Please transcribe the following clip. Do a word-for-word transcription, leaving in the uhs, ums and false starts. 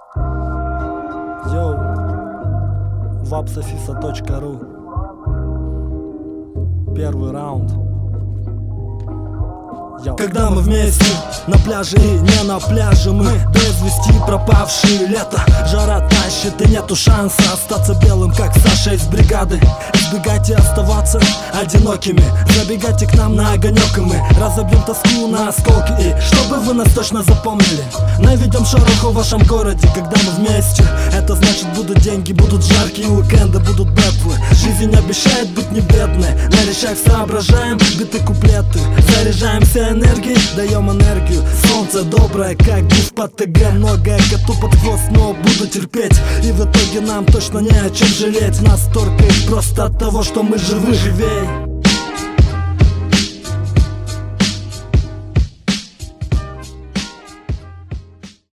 Йоу, вапсофиса точка ру. Первый раунд. Йоу. Когда мы вместе на пляже и не на пляже, мы без вести пропавшие лето. Жара тащит и нету шанса остаться белым, как Саша из бригады. Избегайте оставаться одинокими, забегайте к нам на огонек, и мы разобьем тоску на осколки. И чтобы вы нас точно запомнили, наведем шороху в вашем городе. Когда мы вместе, это значит будут деньги, будут жаркие уикенды, будут бэтлы. Жизнь обещает быть не бедной, на речах соображаем биты куплеты. Заряжаемся энергией, даем энергию. Солнце доброе, как гиф под ТГ. Многое коту под хвост, но буду терпеть. И в итоге нам точно не о чем жалеть. Нас торкает просто от того, что мы живы. Живей.